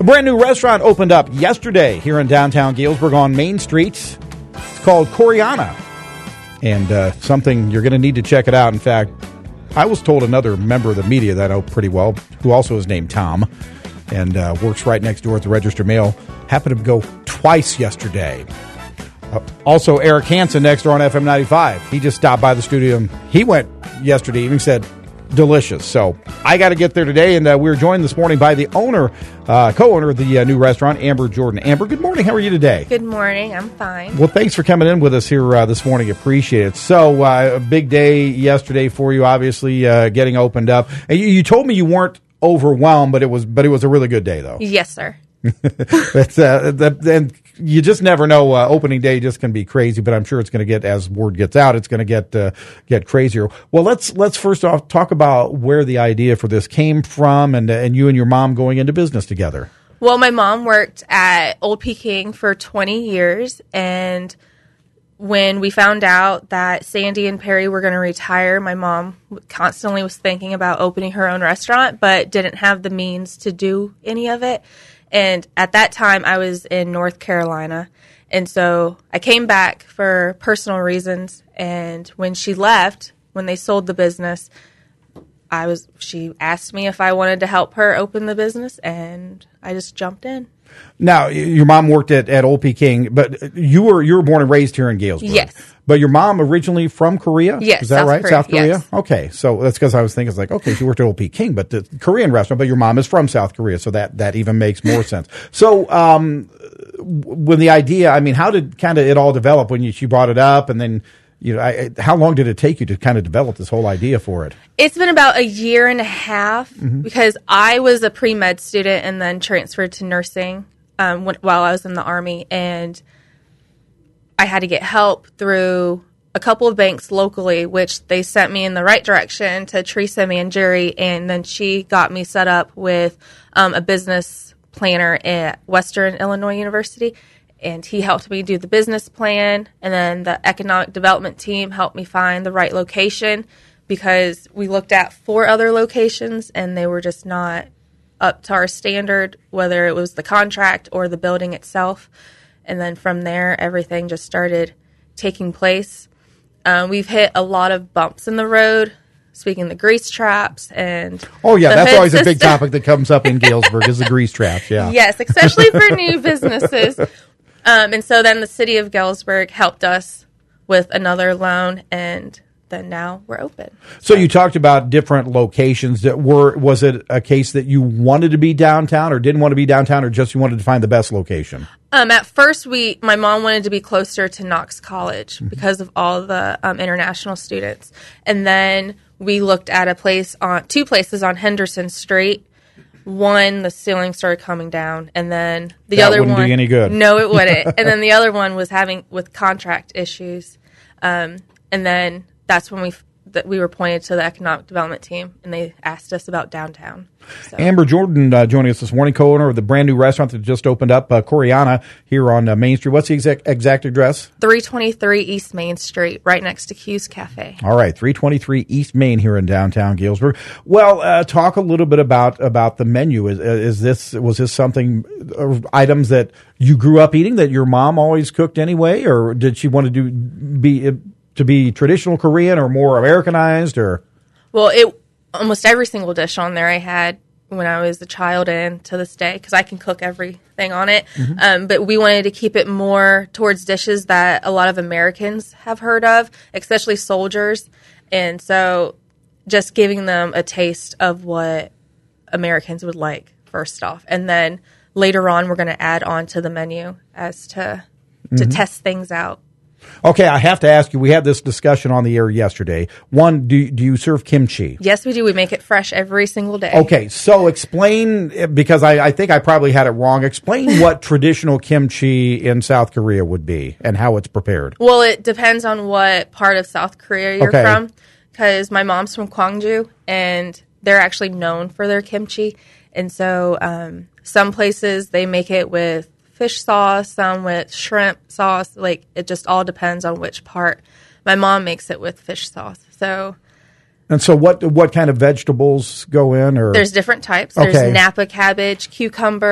A brand new restaurant opened up yesterday here in downtown Galesburg on Main Street. It's called Coreana. And something you're going to need to check it out. In fact, I was told another member of the media that I know pretty well, who also is named Tom, and works right next door at the Register Mail, happened to go twice yesterday. Also, Eric Hansen next door on FM 95. He just stopped by the studio. And he went yesterday evening, said, delicious. So I got to get there today, and we were joined this morning by the owner, co-owner of the new restaurant, Amber Jordan. Amber, good morning. How are you today? Good morning. I'm fine. Well, thanks for coming in with us here this morning. Appreciate it. So a big day yesterday for you, obviously, getting opened up. And you told me you weren't overwhelmed, but it was a really good day, though. Yes, sir. And you just never know. Opening day just can be crazy, but I'm sure it's going to get, as word gets out, it's going to get crazier. Well, let's first off talk about where the idea for this came from, and you and your mom going into business together. Well, my mom worked at Old Peking for 20 years, and when we found out that Sandy and Perry were going to retire, my mom constantly was thinking about opening her own restaurant, but didn't have the means to do any of it. And at that time, I was in North Carolina. And so I came back for personal reasons. And when she left, when they sold the business, she asked me if I wanted to help her open the business, and I just jumped in. Now, your mom worked at Old Peking, but you were born and raised here in Galesburg. Yes. But your mom originally from Korea? Yes. Is that right? South Korea? Yes. Okay. So that's because I was thinking, it's like, okay, she worked at Old Peking, but the Korean restaurant, but your mom is from South Korea, so that even makes more sense. So when the idea, I mean, how did kind of it all develop when she brought it up, and then, how long did it take you to kind of develop this whole idea for it? It's been about a year and a half because I was a pre-med student and then transferred to nursing while I was in the Army, and I had to get help through a couple of banks locally, which they sent me in the right direction to Teresa Mangieri, and then she got me set up with a business planner at Western Illinois University, and he helped me do the business plan, and then the economic development team helped me find the right location, because we looked at 4 other locations, and they were just not up to our standard, whether it was the contract or the building itself. And then from there, everything just started taking place. We've hit a lot of bumps in the road, speaking of the grease traps. And oh, yeah, that's always a big topic that comes up in Galesburg is the grease traps, yeah. Yes, especially for new businesses. And so then the city of Galesburg helped us with another loan, and then now we're open. So you talked about different locations. Was it a case that you wanted to be downtown or didn't want to be downtown, or just you wanted to find the best location? At first, my mom wanted to be closer to Knox College because of all the international students. And then we looked at two places on Henderson Street. One, the ceiling started coming down, and then the other one wouldn't do any good. No, it wouldn't. And then the other one was having with contract issues. And then that's when we were pointed to the economic development team, and they asked us about downtown. So. Amber Jordan joining us this morning, co-owner of the brand new restaurant that just opened up, Coreana, here on Main Street. What's the exact address? 323 East Main Street, right next to Q's Cafe. All right, 323 East Main here in downtown Galesburg. Well, talk a little bit about the menu. Was this something, items that you grew up eating that your mom always cooked anyway, or did she want to be traditional Korean or more Americanized, or? Well, almost every single dish on there I had when I was a child and to this day, because I can cook everything on it. But we wanted to keep it more towards dishes that a lot of Americans have heard of, especially soldiers. And so just giving them a taste of what Americans would like first off. And then later on, we're going to add on to the menu as to test things out. Okay, I have to ask you, we had this discussion on the air yesterday. One, do you serve kimchi? Yes, we do. We make it fresh every single day. Okay, so explain, because I think I probably had it wrong, explain what traditional kimchi in South Korea would be and how it's prepared. Well, it depends on what part of South Korea you're from, because my mom's from Gwangju, and they're actually known for their kimchi. And so some places, they make it with fish sauce, some with shrimp sauce. Like, it just all depends on which part. My mom makes it with fish sauce. And so what kind of vegetables go in? Or there's different types. There's Napa cabbage, cucumber,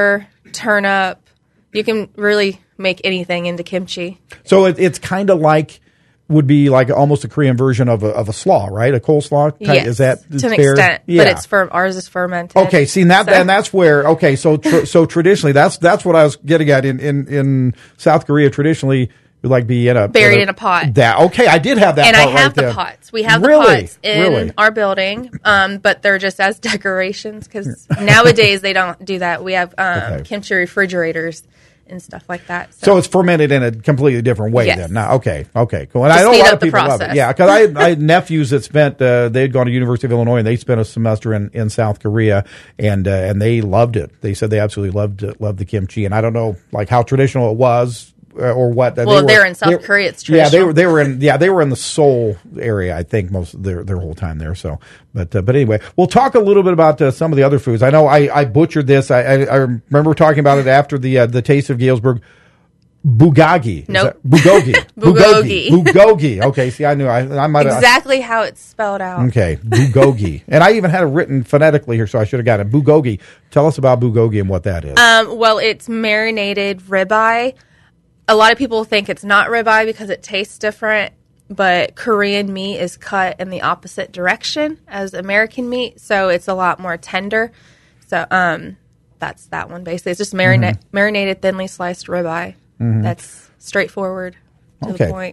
turnip. You can really make anything into kimchi. So it's kind of like, would be like almost a Korean version of a slaw, right? A coleslaw? Yes, is that to an fair? extent. Yeah. But ours is fermented. Okay, see, and that's where, okay, so traditionally, that's what I was getting at. In South Korea, traditionally, it would like be buried in a pot. Okay, I did have that and part I have right the pots. We have the Really? pots in Really? our building, but they're just as decorations because nowadays they don't do that. We have Okay. kimchi refrigerators and stuff like that. So it's fermented in a completely different way Yes. then. Now, okay, cool. And To I know a speed lot up of the people love it. process. Yeah, because I had nephews that spent, they'd gone to University of Illinois and they spent a semester in South Korea and they loved it. They said they absolutely loved the kimchi. And I don't know like how traditional it was. Or what? Well, they're in South Korea. It's traditional. Yeah, they were in the Seoul area. I think most of their whole time there. So, but anyway, we'll talk a little bit about some of the other foods. I know I butchered this. I remember talking about it after the Taste of Galesburg. Bulgogi. Nope. Bulgogi. Bulgogi. Bulgogi. Okay. See, I knew I might have exactly how it's spelled out. Okay, bulgogi, and I even had it written phonetically here, so I should have got it. Bulgogi. Tell us about bulgogi and what that is. Well, it's marinated ribeye. A lot of people think it's not ribeye because it tastes different, but Korean meat is cut in the opposite direction as American meat, so it's a lot more tender. So that's that one basically. It's just marinated, thinly sliced ribeye. That's straightforward to the point.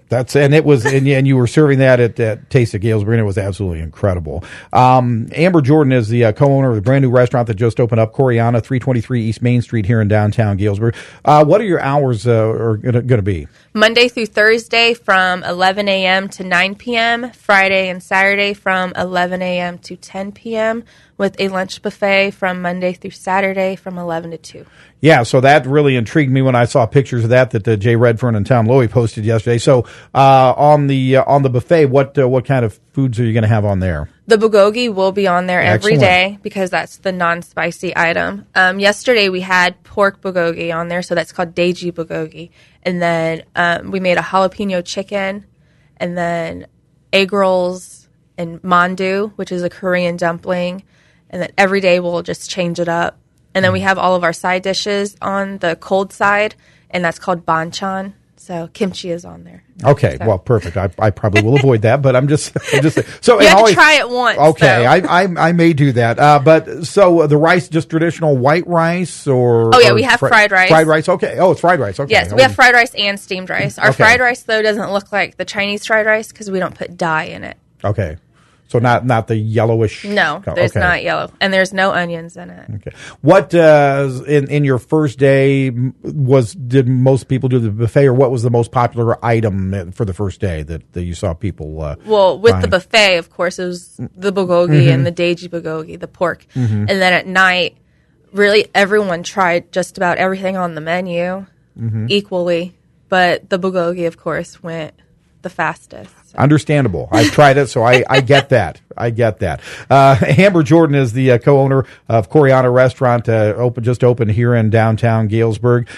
And you were serving that at Taste of Galesburg, and it was absolutely incredible. Amber Jordan is the co-owner of the brand new restaurant that just opened up, Koreana, 323 East Main Street here in downtown Galesburg. What are your hours are going to be? Monday through Thursday from 11 a.m. to 9 p.m., Friday and Saturday from 11 a.m. to 10 p.m., with a lunch buffet from Monday through Saturday from 11 to 2. Yeah, so that really intrigued me when I saw pictures of that Jay Redfern and Tom Lowy posted yesterday. So on the buffet, what kind of foods are you going to have on there? The bulgogi will be on there every Excellent. day because that's the non-spicy item. Yesterday we had pork bulgogi on there, so that's called daeji bulgogi. And then we made a jalapeno chicken, and then egg rolls and mandu, which is a Korean dumpling. And then every day we'll just change it up. And then we have all of our side dishes on the cold side, and that's called banchan. So kimchi is on there. Okay, well, perfect. I probably will avoid that, but I'm just saying. So you have to try it once. Okay, though. I may do that. But so the rice, just traditional white rice, or we have fried rice. Fried rice. Okay. Oh, it's fried rice. Okay. Yes, we have fried rice and steamed rice. Our Okay. fried rice though doesn't look like the Chinese fried rice because we don't put dye in it. Okay. So not the yellowish. No, there's not yellow, and there's no onions in it. Okay. What in your first day did most people do the buffet, or what was the most popular item for the first day that you saw people? Well, with buying? the buffet, of course, it was the bulgogi and the daeji bulgogi, the pork, and then at night, really everyone tried just about everything on the menu equally, but the bulgogi, of course, went the fastest. Understandable. I've tried it, so I get that. I get that. Amber Jordan is the co-owner of Koreana Restaurant, just opened here in downtown Galesburg.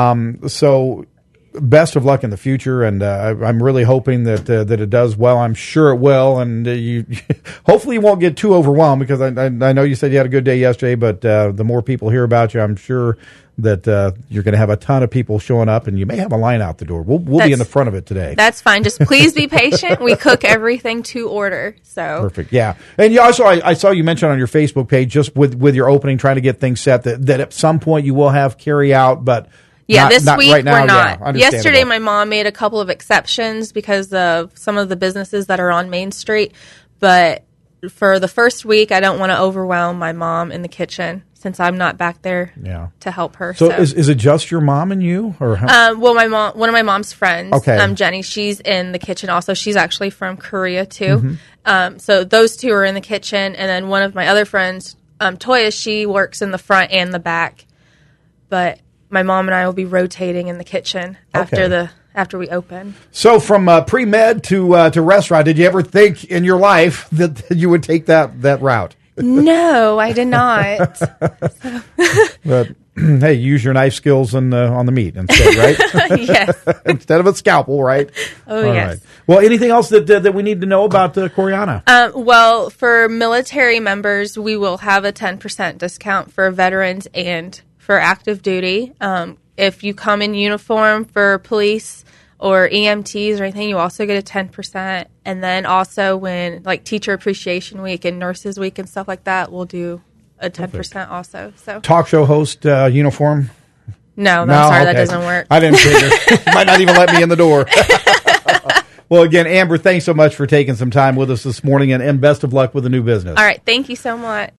So best of luck in the future, and I'm really hoping that it does well. I'm sure it will, and you hopefully you won't get too overwhelmed, because I know you said you had a good day yesterday, but the more people hear about you, I'm sure that you're going to have a ton of people showing up, and you may have a line out the door. We'll be in the front of it today. That's fine. Just please be patient. We cook everything to order. So perfect. Yeah, and you also I saw you mention on your Facebook page, just with your opening, trying to get things set, that at some point you will have carry out, but this week right now, we're not. Yeah, yesterday my mom made a couple of exceptions because of some of the businesses that are on Main Street, but for the first week I don't want to overwhelm my mom in the kitchen, since I'm not back there to help her. So is it just your mom and you, or how? Well, one of my mom's friends, okay. Jenny, she's in the kitchen also. She's actually from Korea too. So those two are in the kitchen, and then one of my other friends, Toya, she works in the front and the back. But my mom and I will be rotating in the kitchen after we open. So from pre-med to restaurant, did you ever think in your life that you would take that route? No, I did not. But hey, use your knife skills on the meat instead, right? Yes. Instead of a scalpel, right? Oh, all yes. Right. Well, anything else that we need to know about Koreana? Well, for military members, we will have a 10% discount for veterans and for active duty. If you come in uniform for police or EMTs or anything, you also get a 10%. And then also when like Teacher Appreciation Week and Nurses Week and stuff like that, we'll do a 10% also. So talk show host uniform? No, I'm sorry, that doesn't work. I didn't figure. Might not even let me in the door. Well, again, Amber, thanks so much for taking some time with us this morning, and best of luck with the new business. All right, thank you so much.